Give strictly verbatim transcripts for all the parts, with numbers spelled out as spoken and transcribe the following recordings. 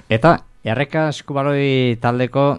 Eta Erreka Eskubaloi taldeko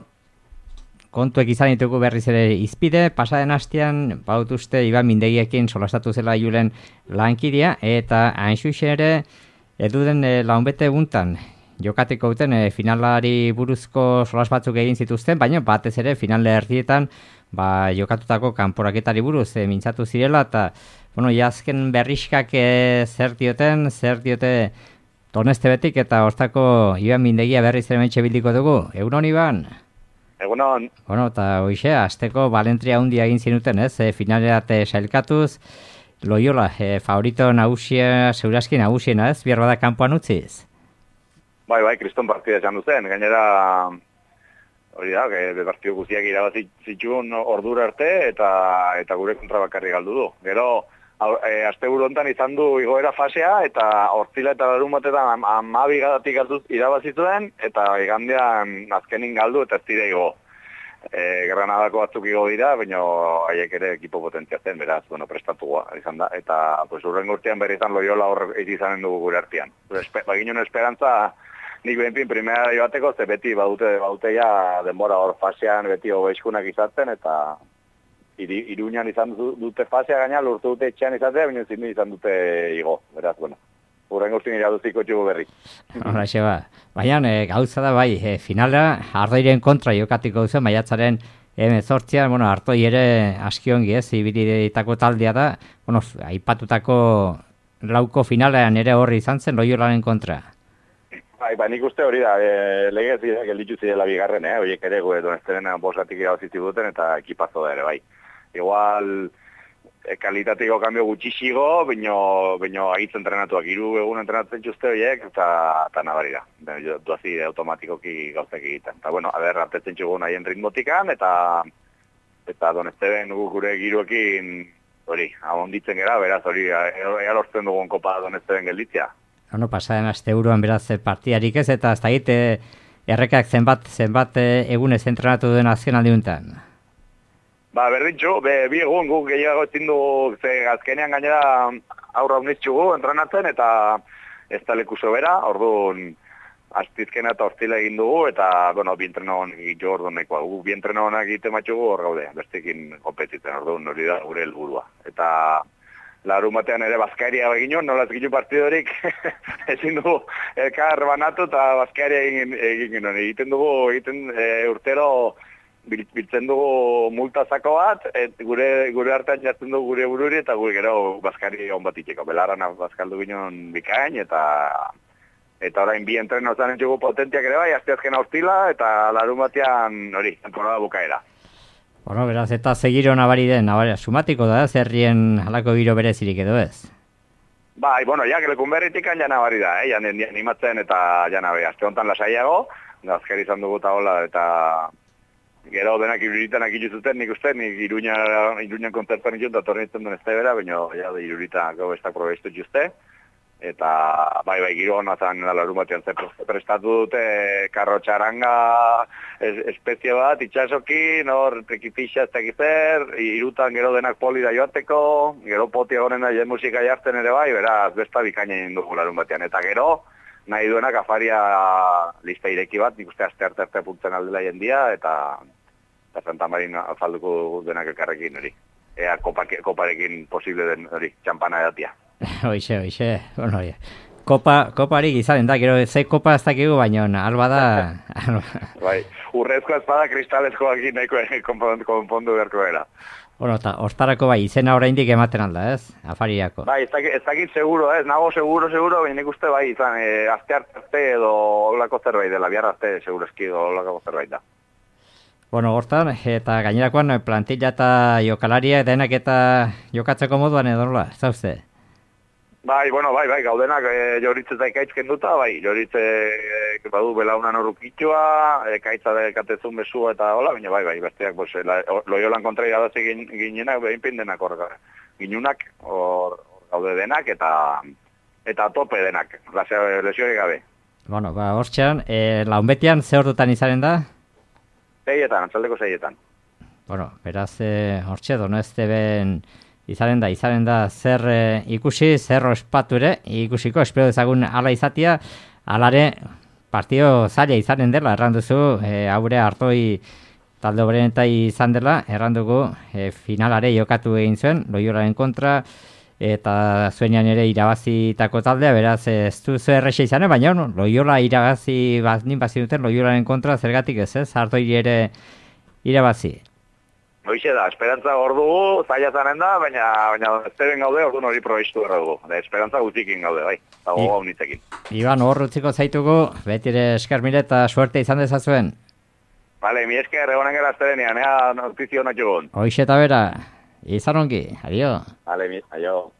kontuek izan ditugu berriz ere izpide, pasaden hastean bautuzte Iban Mindegiekin solastatu zela Julen lankidea, eta hainxuxe ere eduden e, launbete eguntan jokateko duten e, finalari buruzko solas batzuk egin zituzten, baina batez ere finale erdietan ba, jokatutako kanporaketari buruz e, mintzatu zirela, eta bueno, jazken berriskak e, zer dioten, zer diote Doneste betik, eta hortako Iban Mindegia berriz ere mentxe bildiko dugu. Egunon, Iban? Egunon. Bueno, eta hoxe, azteko balentria handia egin zinuten, ez? E, finalerat sailkatuz, Loiola, e, favorito nagusia, zeuraski nagusiena, ez? Bihar bada kanpoan utziz? Bai, bai, kriston partida esan duzen. Gainera, hori da, e, partidu guztiak irabazitzun ordura arte, eta eta gure kontra bakarri galdu du. Gero, E, asteburu hontan izan du igoera fasea, eta hortzila eta larun batetan amabi gadatik galduz irabazituen, eta igandean azkenin galdu eta ez dira igo. E, Granadako batzuk igo dira, baina haiek ere ekipo potentzia zen, beraz, bueno, prestatua izan da. Eta pues, urren urtean berri izan Loiola hor izanen dugu gure artean. Baginun esperantza, nik behinpin primera joateko, ze beti badute, badute ja denbora hor fasean, beti hobeizkunak izaten, eta Iruñan izan dute fasea gaina, lortu dute etxean izatea, baina zin izan dute igo, beraz, bueno. Urren guztien iraduziko txugu berri. Hora, ba. Baina e, gauza da bai, e, finala Ardoiren kontra jokatiko duzen, maiatzaren hemezortzian, bueno, Artoi ere askiongi ez, ibilitako taldea da, bueno, aipatutako lauko finalean ere horri izan zen, Loiolaren kontra. Bai, ba, nik uste hori da, e, legez dira, gelditu zidela bigarren, eh? Horiek ere gu edo Donesteren boskatik irabazizi duten, eta ekipazo da ere, bai. Igual, e, kalitatiko kambio gutxixigo, baino, baino agitzen entrenatuak, hiru egun entrenatzen txuste horiek, eta, eta nabari da. Duazi automatikoki gauzak egiten. Eta, bueno, aber, artetzen txugun haien ritmotikan, eta eta Donesteren gure giroekin, hori, ahonditzen gara, beraz, hori, ea lortzen dugun kopa Donesteren gelditzea. No, pasaden aste euroan beraz partiarik ez, eta ez da egite Errekak zenbat, zenbat egunez entrenatu duen azken aldiuntan. Ba, berdintxu, be, bi egun guk gehiago ezin dugu, ze azkenean gainera aurra unitxugu entrenatzen, eta ez da leku sobera, orduan astizkena eta hortzila egin dugu, eta, bueno, bi entreno honak jo orduan nahikoa. Gu bi entreno honak egite matxugu hor gaude, bestekin kompetitzen, orduan hori da gure helburua. Eta larun batean ere bazkaria egin nola ez ginen partidorik, ezin dugu elkar banatu eta bazkaria egin ginen. Egiten dugu, egiten e, urtero biltzen dugu multazako bat, et gure gure artean jartzen dugu gure bururi, eta gure gero bazkari hon bat itxeko. Belaran bazkaldu ginen bikain, eta eta orain bi entreno zan entzugu potentiak ere bai, asteazken hortila, eta larun batean hori, temporada bukaera. Bueno, beraz, eta segiro nabari den, nabari, sumatiko da, zerrien halako giro berezirik edo ez? Bai, bueno, ja, gelekun berritikan ja nabari da, eh? Ja animatzen eta ja nabe, azte honetan lasaiago, azker izan dugu eta hola, eta gero denak iruritanak iluzuten, nik uste, nik Iruñan kontzertuan ikut, eta tornitzen duen ez da bera, baina ja, iruritanako bestak probestu jutuzte. Eta bai bai giro hona zan larun batean ze prestatu dute karro txaranga espezie bat, itxasokin, hor tekipixa ez tekizer, irutan gero denak poli da joateko, gero poti egonen da jen musika jartzen ere bai, beraz besta bikaina egin dugu larun batean. Eta gero nahi duenak afaria lista ireki bat, nik uste aste arte arte puntzen aldela jendia, eta, eta Santa Marin afalduko denak elkarrekin hori. Ea kopak, koparekin posible den hori, txampana edatia. Hoixe, hoixe, bueno, kopa, koparik izanen da, gero ze kopa ez dakigu, baina alba da... Bai, urrezko espada kristalezkoak nahiko konpondu beharko era. Bueno, eta hortarako bai, izena oraindik ematen alda, ez? Afariako. Bai, ez dakit, ez dakit seguro, ez, nago seguro, seguro, baina nik uste bai, izan, e, azte arte edo olako zerbait dela, bihar arte seguro eski edo olako zerbait da. Bueno, hortan, eta gainerakoan plantilla eta jokalaria denak eta jokatzeko moduan edo nola, ez da uste? Bai, bueno, bai, bai, gaudenak e, joritze eta ikaitzken duta, bai, joritze e, badu belaunan horukitxua, e, kaitza dekatezun besua eta hola, baina bai, bai, besteak, pues, la, Loiolan kontra irabazi gin, ginenak, behin pin denak hor, ginunak, hor gaude denak, eta eta tope denak, lesiorik gabe. Bueno, ba, hor txan, e, launbetian ze ordutan izanen da? Seietan, antzaldeko seietan. Bueno, beraz, e, hor txe, dono ez deben... Izaren da, izaren da zer e, ikusi, zer ospatu ere, ikusiko, espero dezagun ala izatia, alare partio zaila izanen dela, erranduzu, e, haure hartoi talde obrenetai izan dela, errandugu, e, finalare jokatu egin zuen, Loiolaren kontra, eta zuenean ere irabazitako taldea, beraz ez duzu errexe izan, baina no, Loiola irabazi bat nin bazi duten, Loiolaren kontra zergatik ez ez, hartoi ere irabazi. Hoixe da, esperantza hor dugu, zaila zanen da, baina, baina ezteren gaude, orduan hori probestu erra dugu. Da, esperantza gutikin gaude, bai, eta gogo hau nitzekin. Iban, hor utziko zaitugu, beti ere esker mire eta suerte izan dezazuen. Vale, mi esker, egonen gara ezterenean, ea notizio honak jogon. Hoixe eta bera, izan ongi, adio. Vale, mi, aio.